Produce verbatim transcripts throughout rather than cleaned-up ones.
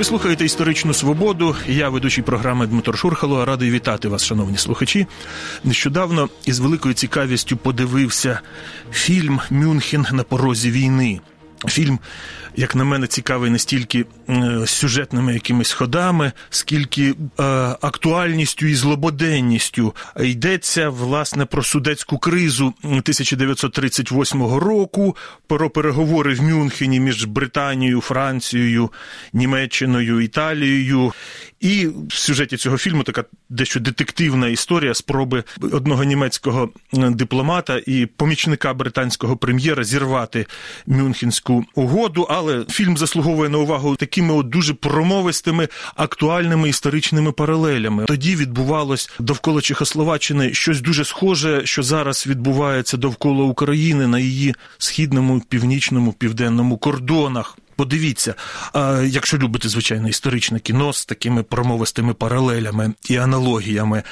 Ви слухаєте «Історичну свободу». Я, ведучий програми Дмитро Шурхало, радий вітати вас, шановні слухачі. Нещодавно із великою цікавістю подивився фільм «Мюнхен на порозі війни». Фільм, як на мене, цікавий не стільки е, сюжетними якимись ходами, скільки е, актуальністю і злободенністю. Йдеться, власне, про судетську кризу тисяча дев'ятсот тридцять восьмого року, про переговори в Мюнхені між Британією, Францією, Німеччиною, Італією. І в сюжеті цього фільму така дещо детективна історія спроби одного німецького дипломата і помічника британського прем'єра зірвати Мюнхенську угоду, але фільм заслуговує на увагу такими от дуже промовистими, актуальними історичними паралелями. Тоді відбувалось довкола Чехословаччини щось дуже схоже, що зараз відбувається довкола України на її східному, північному, південному кордонах. Подивіться, якщо любите, звичайно, історичне кіно з такими промовистими паралелями і аналогіями.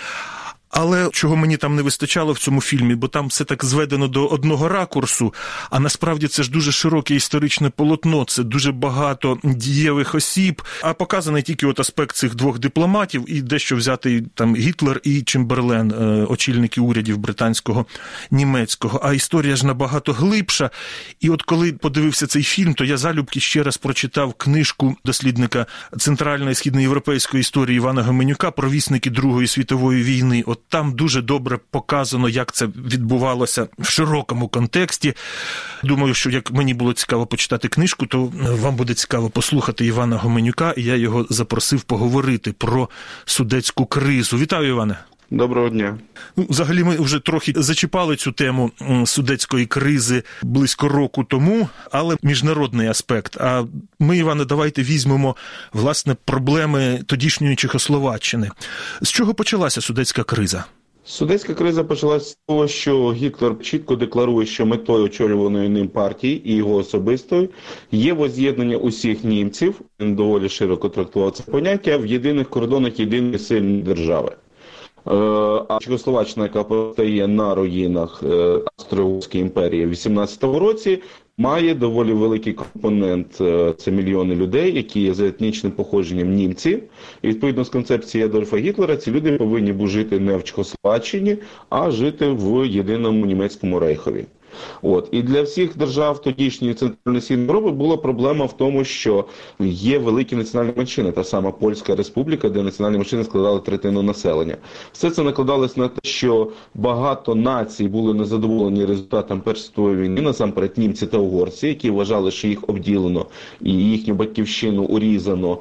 Але чого мені там не вистачало в цьому фільмі, бо там все так зведено до одного ракурсу, а насправді це ж дуже широке історичне полотно, це дуже багато дієвих осіб, а показаний тільки от аспект цих двох дипломатів і дещо взятий там Гітлер і Чемберлен, очільники урядів британського, німецького. А історія ж набагато глибша. І от коли подивився цей фільм, то я залюбки ще раз прочитав книжку дослідника Центральної і східноєвропейської історії Івана Гоменюка «Провісники Другої світової війни». От там дуже добре показано, як це відбувалося в широкому контексті. Думаю, що як мені було цікаво почитати книжку, то вам буде цікаво послухати Івана Гоменюка, і я його запросив поговорити про судетську кризу. Вітаю, Іване. Доброго дня. Ну, взагалі ми вже трохи зачіпали цю тему судетської кризи близько року тому, але міжнародний аспект. А ми, Іване, давайте візьмемо, власне, проблеми тодішньої Чехословаччини. З чого почалася судетська криза? Судетська криза почалася з того, що Гітлер чітко декларує, що метою очолюваної ним партії і його особистої є воз'єднання усіх німців, він доволі широко трактував це поняття, в єдиних кордонах єдиної сильної держави. А Чехословаччина, яка постає на руїнах Австро-Угорської імперії в вісімнадцятому році, має доволі великий компонент, це мільйони людей, які є за етнічним походженням німці. І відповідно з концепції Адольфа Гітлера, ці люди повинні були жити не в Чехословаччині, а жити в єдиному німецькому рейхові. От. І для всіх держав тодішньої Центральної Східної Європи була проблема в тому, що є великі національні меншини, та сама Польська Республіка, де національні меншини складали третину населення. Все це накладалось на те, що багато націй були незадоволені результатом Першої світової війни, насамперед німці та угорці, які вважали, що їх обділено і їхню батьківщину урізано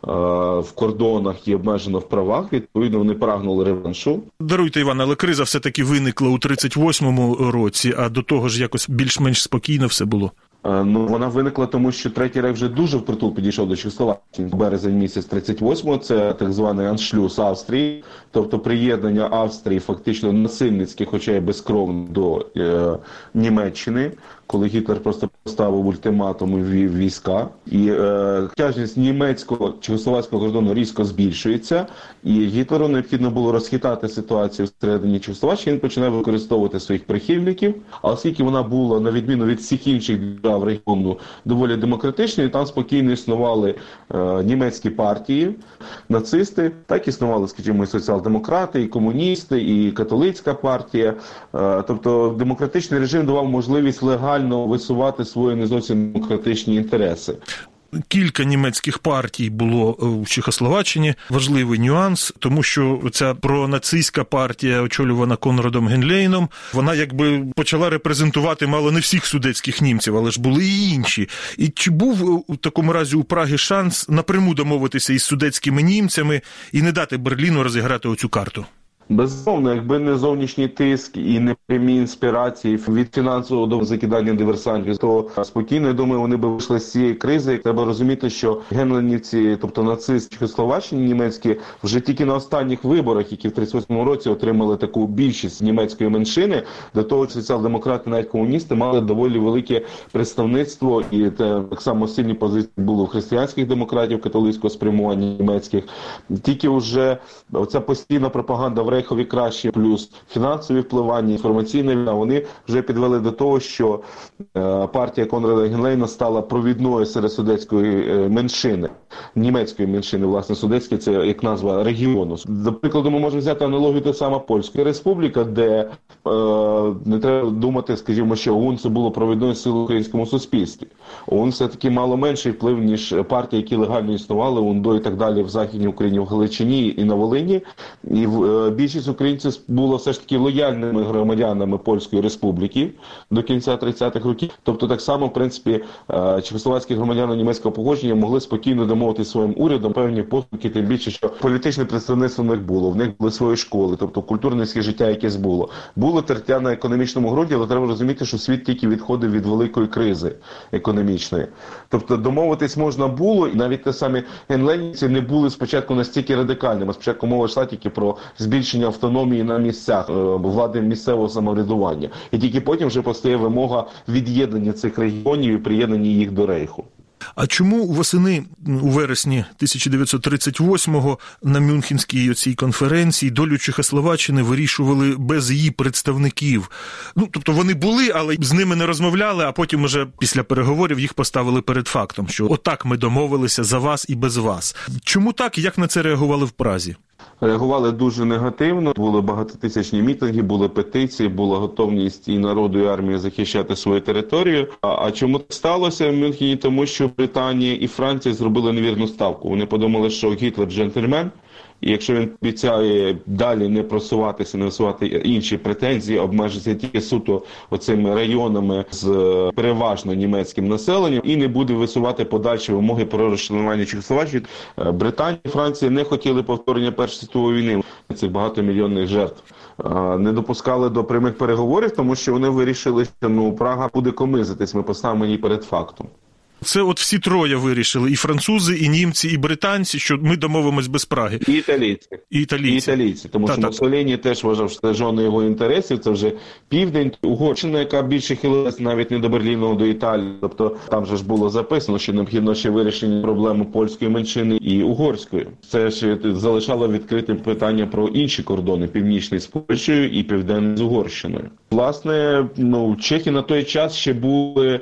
в кордонах і обмежено в правах, відповідно, вони прагнули реваншу. Даруйте, Іван, але криза все-таки виникла у тридцять восьмому році, а до того ж якось більш-менш спокійно все було. Ну, вона виникла тому, що Третій рейх вже дуже впритул підійшов до Чехословаччини. Березень місяць тридцять восьмого, це так званий аншлюс Австрії, тобто приєднання Австрії фактично насильницьке, хоча й безкровно, до е, Німеччини, коли Гітлер просто поставив ультиматум і ввів війська. І е, тяжність німецького, чехословацького кордону різко збільшується, і Гітлеру необхідно було розхитати ситуацію всередині Чехословаччини, він починає використовувати своїх прихильників, а оскільки вона була, на відміну від всіх інших держав регіону, доволі демократичною, там спокійно існували е, німецькі партії, нацисти, так існували, скажімо, і соціал-демократи, і комуністи, і католицька партія. Е, тобто демократичний режим давав можливість легально висувати свої не зовсім демократичні інтереси. Кілька німецьких партій було в Чехословаччині. Важливий нюанс, тому що ця пронацистська партія, очолювана Конрадом Генлейном, вона якби почала репрезентувати мало не всіх судетських німців, але ж були і інші. І чи був у такому разі у Праги шанс напряму домовитися із судетськими німцями і не дати Берліну розіграти оцю карту? Безумовно, якби не зовнішній тиск і не прямі інспірації від фінансового до закидання диверсантів, то спокійно, я думаю, вони б вийшли з цієї кризи. Треба розуміти, що генленівці, тобто нацисти Чехословаччини німецькі, вже тільки на останніх виборах, які в тридцять восьмому році отримали таку більшість німецької меншини, до того соціал-демократи, навіть комуністи, мали доволі велике представництво, і так само сильні позиції були у християнських демократів, католицького спрямування німецьких. Тільки вже оця постійна пропаганда в рейхові кращі, плюс фінансові впливання, інформаційне війна, вони вже підвели до того, що партія Конрада Генлейна стала провідною серед судетської меншини, німецької меншини, власне, судетської, це як назва регіону. До прикладу, ми можемо взяти аналогію та сама Польська Республіка, де е, не треба думати, скажімо, що ОУН це було провідною силою в українському суспільстві. ОУН все-таки мало менший вплив, ніж партії, які легально існували, УНДО і так далі в Західній Україні, в Галичині і на Волині. І е, більшість українців було все ж таки лояльними громадянами Польської Республіки до кінця тридцятих років. Тобто так само, в принципі, е, чехословацькі громадяни німецького походження могли спокійно домовити своїм урядом певні послуги, тим більше, що політичне представництво в них було, в них були свої школи, тобто культурне життя якесь було. Було тертя на економічному ґрунті, але треба розуміти, що світ тільки відходив від великої кризи економічної. Тобто домовитись можна було, і навіть те самі генлейнівці не були спочатку настільки радикальними. Спочатку мова йшла тільки про збільшення автономії на місцях, влади місцевого самоврядування. І тільки потім вже постає вимога від'єднання цих регіонів і приєднання їх до Рейху. А чому восени у вересні тисяча дев'ятсот тридцять восьмого на Мюнхенській оцій конференції долю Чехословаччини вирішували без її представників? Ну, тобто вони були, але з ними не розмовляли, а потім уже після переговорів їх поставили перед фактом, що отак ми домовилися за вас і без вас. Чому так і як на це реагували в Празі? Реагували дуже негативно, були багатотисячні мітинги, були петиції, була готовність і народу, і армії захищати свою територію. А, а чому це сталося в Мюнхені? Тому що Британія і Франція зробили невірну ставку. Вони подумали, що Гітлер джентльмен, і якщо він обіцяє далі не просуватися, не висувати інші претензії, обмежитися тільки суто оцими районами з переважно німецьким населенням і не буде висувати подальші вимоги про розчленування Чехословаччини, Британія і Франція не хотіли повторення Першої світової війни, цих багатомільйонних жертв. Не допускали до прямих переговорів, тому що вони вирішили, що ну, Прага буде комизитись, ми поставимо її перед фактом. Це от всі троє вирішили, і французи, і німці, і британці, що ми домовимось без Праги. І італійці. І італійці. І італійці, тому що Муссоліні теж вважав, що це жодне його інтересів, це вже південь, Угорщина, яка більше хилилась навіть не до Берліну, до Італії. Тобто там же ж було записано, що необхідно ще вирішення проблеми польської меншини і угорської. Це ж залишало відкритим питання про інші кордони, північний з Польщею і південний з Угорщиною. Власне, ну, чехи на той час ще були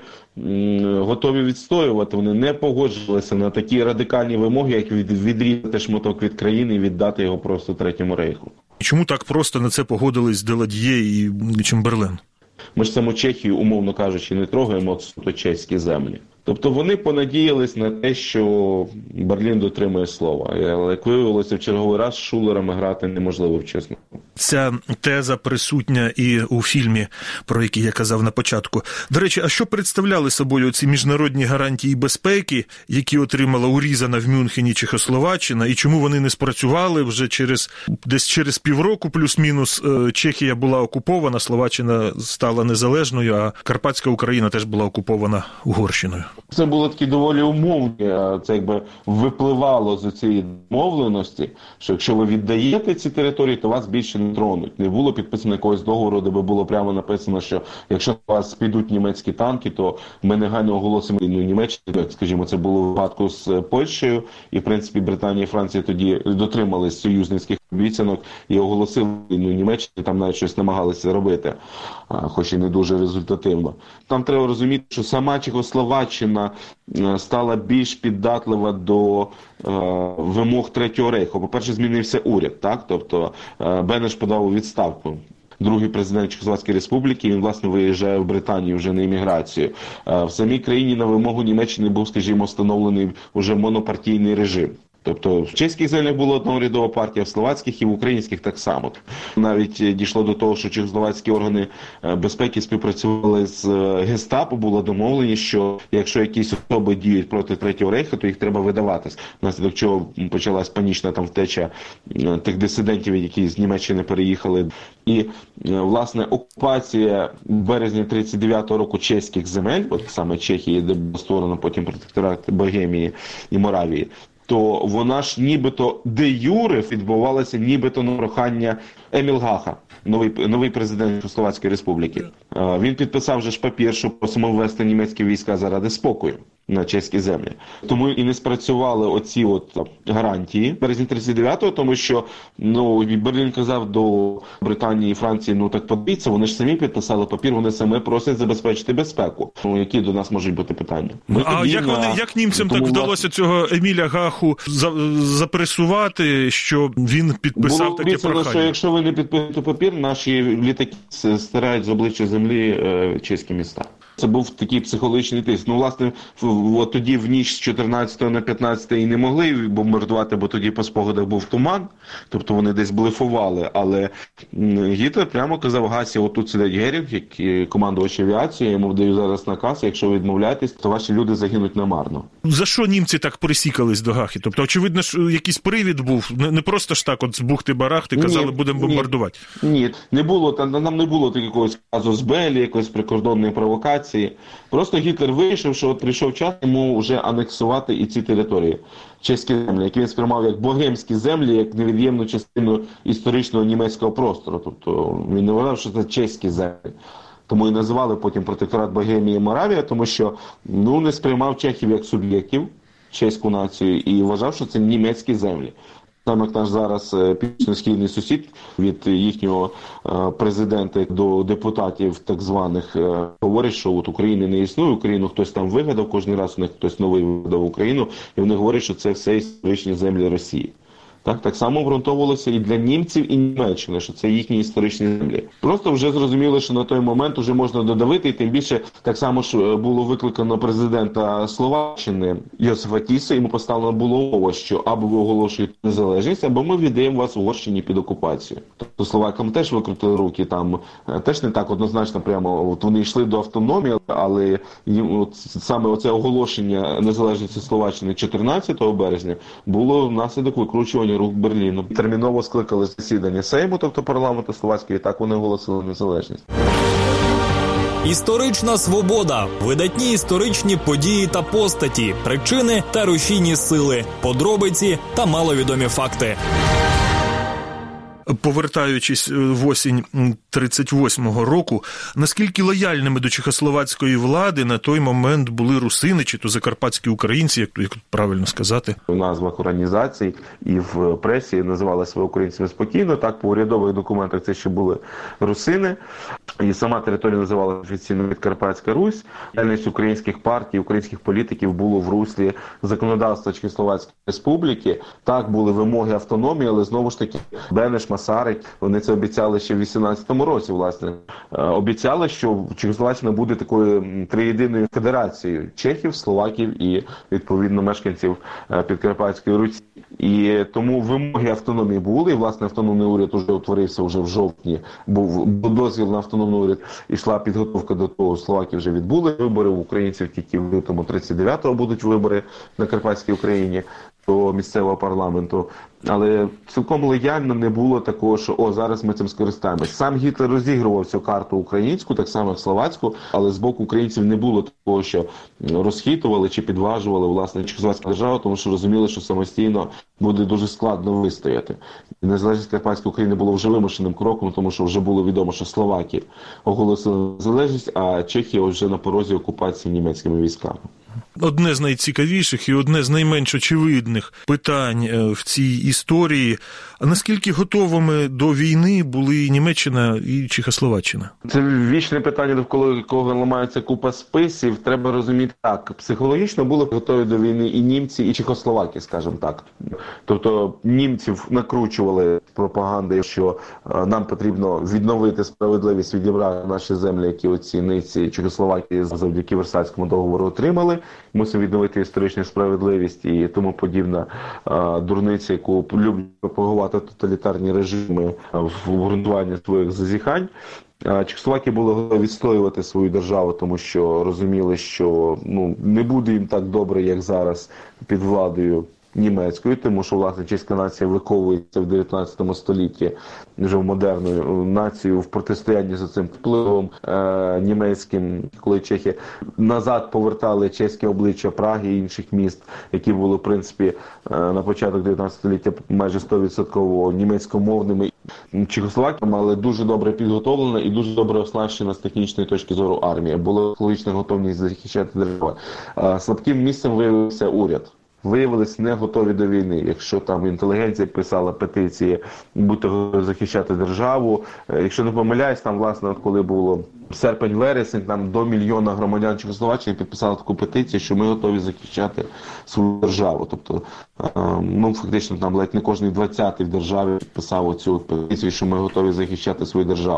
готові відстоювати, вони не погоджувалися на такі радикальні вимоги, як від, відрізати шматок від країни і віддати його просто Третьому Рейху. Чому так просто на це погодились Деладьє і Чемберлен? Ми ж саму Чехію, умовно кажучи, не трогаємо суто чеські землі. Тобто вони понадіялись на те, що Берлін дотримує слова. Але, як виявилося, в черговий раз з шулерами грати неможливо вчасно. Ця теза присутня і у фільмі, про який я казав на початку. До речі, а що представляли собою ці міжнародні гарантії безпеки, які отримала урізана в Мюнхені Чехословаччина, і чому вони не спрацювали вже через десь через півроку плюс-мінус Чехія була окупована, Словаччина стала незалежною, а Карпатська Україна теж була окупована Угорщиною? Це було такі доволі умовні, це якби випливало з цієї домовленості, що якщо ви віддаєте ці території, то вас більше не тронуть. Не було підписано якогось договору, де би було прямо написано, що якщо у вас підуть німецькі танки, то ми негайно оголосимо ну, Німеччину, скажімо, це було в випадку з Польщею, і в принципі Британія і Франція тоді дотримались союзницьких обіцянок і оголосили ну, Німеччині, там навіть щось намагалися робити, хоч і не дуже результативно. Там треба розуміти, що сама Чехословаччина стала більш піддатлива до е, вимог Третього Рейху. По-перше, змінився уряд, так? Тобто е, Бенеш подав у відставку. Другий президент Чехословацької Республіки, він, власне, виїжджає в Британію вже на імміграцію. Е, в самій країні на вимогу Німеччини був, скажімо, встановлений уже монопартійний режим. Тобто в чеських землях була однорядова партія, в словацьких і в українських так само. Навіть дійшло до того, що чехословацькі органи безпеки співпрацювали з гестапо, було домовлені, що якщо якісь особи діють проти Третього Рейху, то їх треба видавати. Внаслідок чого почалась панічна там втеча тих дисидентів, які з Німеччини переїхали. І, власне, окупація в березні тридцять дев'ятого року чеських земель, от саме Чехії, де було створено потім протекторат Богемії і Моравії, то вона ж нібито де юре відбувалася нібито на прохання Емільгаха, новий, новий президент Чехословацької Республіки. Він підписав же ж папір, що просимо ввести німецькі війська заради спокою. на чеські землі. Тому і не спрацювали оці от гарантії в березні тридцять дев'ятого, тому що ну, Берлін казав до Британії і Франції, ну так подивіться, вони ж самі підписали папір, вони самі просять забезпечити безпеку. Ну, які до нас можуть бути питання? Ми а як, на... вони, як німцям тому, так вдалося цього Еміля Гаху за, запресувати, що він підписав було таке обіцяно, прохання? що якщо ви не підпишете папір, наші літаки стирають з обличчя землі е, чеські міста. Це був такий психологічний тиск. Ну, власне, от тоді в ніч з чотирнадцятого на п'ятнадцяте і не могли бомбардувати, бо тоді по спогадах був туман, тобто вони десь блефували, але Гітлер прямо казав Гасі, отут сидять Герінг, як командувач авіації, я йому вдаю зараз наказ, якщо ви відмовляєтесь, то ваші люди загинуть намарно. За що німці так присікались до Гахи? Тобто, очевидно, що якийсь привід був, не просто ж так от з бухти-барахти казали, ні, будемо бомбардувати. Ні, ні, не було, там, нам не було якогось казу з Белі, якоїсь прикордонної провокації. Просто Гітлер вирішив, що от прийшов час йому вже анексувати і ці території, чеські землі, які він сприймав як богемські землі, як невід'ємну частину історичного німецького простору. Тобто він не вважав, що це чеські землі. Тому і називали потім протекторат Богемії і Моравія, тому що ну, не сприймав чехів як суб'єктів, чеську націю, і вважав, що це німецькі землі. Саме як наш зараз північно-східний сусід від їхнього президента до депутатів так званих говорить, що от України не існує, Україну хтось там вигадав, кожен раз у них хтось новий вигадав Україну, і вони говорять, що це все історичні землі Росії. Так, так само обґрунтовувалося і для німців, і Німеччини, що це їхні історичні землі. Просто вже зрозуміло, що на той момент вже можна додавити, і тим більше так само ж було викликано президента Словаччини Йосифа Тіса, йому поставлено було умова, що або ви оголошуєте незалежність, або ми віддаємо вас Угорщині під окупацію. Тобто словакам теж викрутили руки, там теж не так однозначно прямо, от вони йшли до автономії, але от саме оце оголошення незалежності Словаччини чотирнадцятого березня було внаслідок викручування рук Берліну. Терміново скликали засідання Сейму, тобто парламенту словацького, і так вони оголосили незалежність. Історична свобода, видатні історичні події та постаті, причини та рушійні сили, подробиці та маловідомі факти. Повертаючись в осінь тридцять восьмого року, наскільки лояльними до чехословацької влади на той момент були русини, чи то закарпатські українці, як тут правильно сказати? В назвах організацій і в пресі називали себе українцями спокійно, так, по урядових документах це ще були русини, і сама територія називалася офіційно Підкарпатська Русь. Діяльність українських партій, українських політиків було в руслі законодавства Чехословацької республіки. Так, були вимоги автономії, але знову ж таки Бенеш, Масарик, вони це обіцяли ще в вісімнадцятому році, власне. Обіцяли, що Чехословаччина буде такою триєдиною федерацією чехів, словаків і, відповідно, мешканців Підкарпатської Русі. І тому вимоги автономії були, і, власне, автономний уряд уже утворився вже в жовтні, був дозвіл на автономний уряд, ішла підготовка до того, словаки вже відбули вибори, у українців тільки в лютому тридцять дев'ятого будуть вибори на Карпатській Україні до місцевого парламенту. Але цілком лояльно не було такого, що о, зараз ми цим скористаємось. Сам Гітлер розігрував цю карту українську, так само як словацьку, але з боку українців не було такого, що розхитували чи підважували, власне, чехословацьку державу, тому що розуміли, що самостійно буде дуже складно вистояти. І незалежність Карпатської України було вже вимушеним кроком, тому що вже було відомо, що словаки оголосили незалежність, а Чехія вже на порозі окупації німецькими військами. Одне з найцікавіших і одне з найменш очевидних питань в цій історії. А наскільки готовими до війни були Німеччина і Чехословаччина? Це вічне питання, довкола якого ламається купа списів. Треба розуміти так. Психологічно були готові до війни і німці, і чехословаки, скажімо так. Тобто німців накручували пропаганди, що нам потрібно відновити справедливість, відібрати наші землі, які оці ниці Чехословаки завдяки Версальському договору отримали. Мусимо відновити історичну справедливість і тому подібна а, дурниця, яку люблять пропагувати тоталітарні режими в обґрунтуванні своїх зазіхань. Чехословаки були готові відстоювати свою державу, тому що розуміли, що ну, не буде їм так добре, як зараз під владою німецькою, тому що, власне, чеська нація виковується в дев'ятнадцятому столітті вже в модерну націю в протистоянні з цим впливом е- німецьким, коли чехи назад повертали чеське обличчя Праги і інших міст, які були, в принципі, е- на початок дев'ятнадцятого століття майже сто відсотків німецькомовними. Чехословакія мала дуже добре підготовлена і дуже добре оснащена з технічної точки зору армія. Була психологічна готовність захищати державу. Слабким місцем виявився уряд. Виявилися не готові до війни. Якщо там інтелігенція писала петиції «Будьте готові захищати державу». Якщо не помиляюсь, там, власне, коли було серпень-вересень, там до мільйона громадян Чехословаччини підписали таку петицію, що ми готові захищати свою державу. Тобто, ну, фактично, там ледь не кожний двадцятий в державі підписав цю петицію, що ми готові захищати свою державу.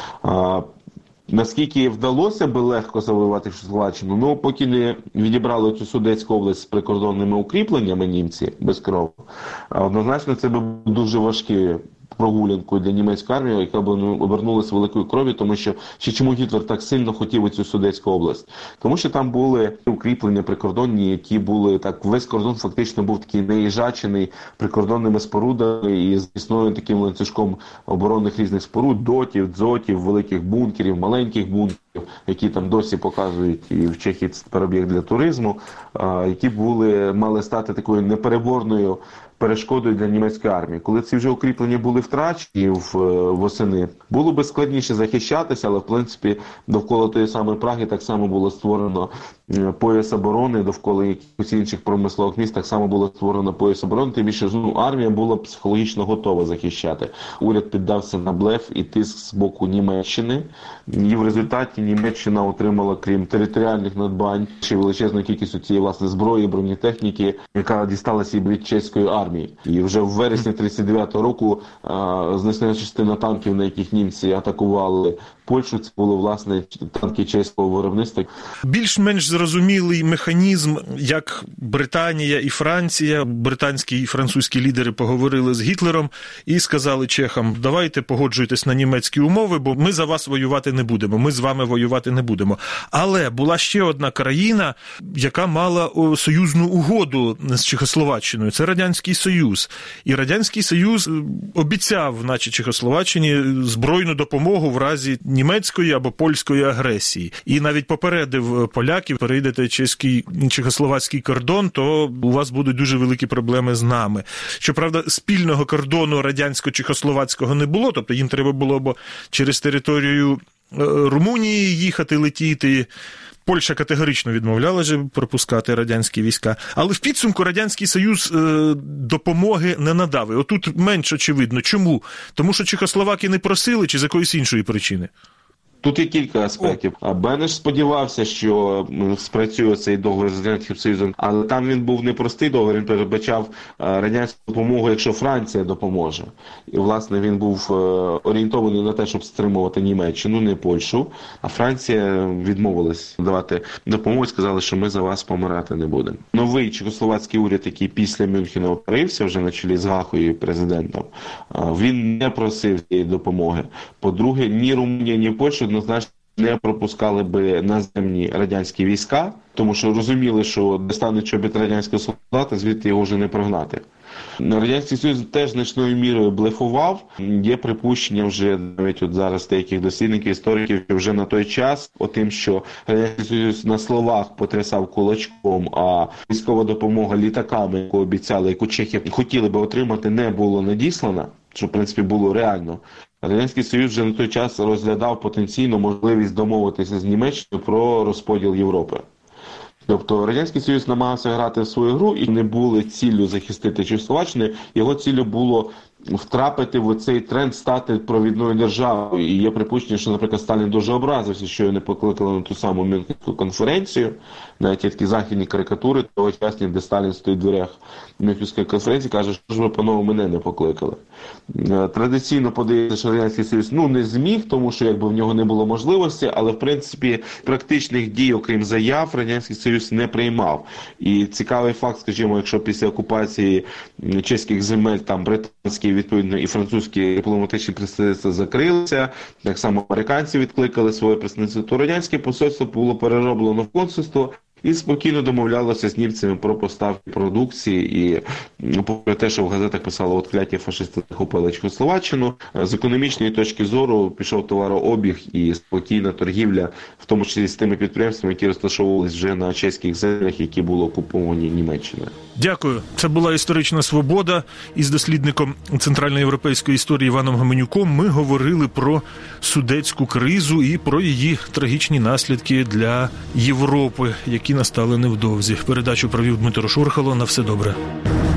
Наскільки вдалося би легко завоювати Чехословаччину, ну, поки не відібрали цю Судетську область з прикордонними укріпленнями німці безкровно, однозначно це був дуже важкий прогулянку для німецької армії, яка б обернулася великою кров'ю, тому що ще чому Гітлер так сильно хотів цю Судетську область? Тому що там були укріплення прикордонні, які були, так, весь кордон фактично був такий неїжачений прикордонними спорудами і з існує таким ланцюжком оборонних різних споруд, дотів, дзотів, великих бункерів, маленьких бункерів, які там досі показують і в Чехії це тепер об'єкт для туризму, які були, мали стати такою непереборною перешкодою для німецької армії. Коли ці вже укріплення були втрачені в, восени, було би складніше захищатися, але в принципі довкола тої самої Праги так само було створено пояс оборони, довкола якихось інших промислових міст так само було створено пояс оборони, тим більше, ну, армія була психологічно готова захищати. Уряд піддався на блеф і тиск з боку Німеччини, і в результаті Німеччина отримала, крім територіальних надбань, ще величезну кількість цієї, власне, зброї, бронетехніки, яка дісталася від чеської армії. І вже в вересні тридцять дев'ятого року значна частина танків, на яких німці атакували Польщу, це були, власне, танки чеського виробництва. Більш-менш зрозумілий механізм, як Британія і Франція, британські і французькі лідери поговорили з Гітлером і сказали чехам: давайте погоджуйтесь на німецькі умови, бо ми за вас воювати не будемо, ми з вами воювати не будемо. Але була ще одна країна, яка мала союзну угоду з Чехословаччиною, це Радянський Союз. І Радянський Союз обіцяв, наче Чехословаччині, збройну допомогу в разі німецької або польської агресії. І навіть попередив поляків: перейдете чеський, чехословацький кордон, то у вас будуть дуже великі проблеми з нами. Щоправда, спільного кордону радянсько-чехословацького не було, тобто їм треба було б через територію Румунії їхати, летіти. Польща категорично відмовлялася пропускати радянські війська. Але в підсумку Радянський Союз е, допомоги не надав. І отут менш очевидно. Чому? Тому що чехословаки не просили чи з якоїсь іншої причини? Тут є кілька аспектів. А Бенеш сподівався, що спрацює цей договір з Радянським Союзом, але там він був непростий договір, він передбачав радянську допомогу, якщо Франція допоможе. І, власне, він був орієнтований на те, щоб стримувати Німеччину, не Польщу, а Франція відмовилась давати допомогу і сказали, що ми за вас помирати не будемо. Новий чехословацький уряд, який після Мюнхена опирився вже на чолі з Гахою президентом, він не просив цієї допомоги. По-друге, ні Румунія, ні Польща однозначно не пропускали би наземні радянські війська, тому що розуміли, що де стане чобіт радянського солдата, звідти його вже не прогнати. Радянський Союз теж значною мірою блефував. Є припущення вже навіть от зараз деяких дослідників, істориків, що вже на той час отим, що Радянський Союз на словах потрясав кулачком, а військова допомога літаками, яку обіцяли, яку чехи хотіли би отримати, не було надіслана, що в принципі було реально. Радянський Союз вже на той час розглядав потенційну можливість домовитися з Німеччиною про розподіл Європи. Тобто Радянський Союз намагався грати в свою гру і не були ціллю захистити Чехословаччину, його ціллю було втрапити в цей тренд стати провідною державою. І є припущення, що, наприклад, Сталін дуже образився, що його не покликали на ту саму Мюнхенську конференцію. Навіть є такі західні карикатури тогочасні, де Сталін стоїть в дверях Мюнхенської конференції, каже, що ж ви, панове, мене не покликали. Традиційно подається, що Радянський Союз ну, не зміг, тому що якби в нього не було можливості, але в принципі практичних дій, окрім заяв, Радянський Союз не приймав. І цікавий факт, скажімо, якщо після окупації чеських земель там британські, відповідно, і французькі дипломатичні представництва закрилися, так само американці відкликали своє представництво, то радянське посольство було перероблено в консульство, і спокійно домовлялося з німцями про поставки продукції. І попри те, що в газетах писало, от кляті фашисти захопили Чехословаччину, з економічної точки зору пішов товарообіг і спокійна торгівля, в тому числі з тими підприємствами, які розташовувалися вже на чеських землях, які були окуповані Німеччиною. Дякую. Це була «Історична свобода». Із дослідником центральноєвропейської історії Іваном Гоменюком ми говорили про судетську кризу і про її трагічні наслідки для Європи, які настали невдовзі. Передачу провів Дмитро Шурхало. На все добре.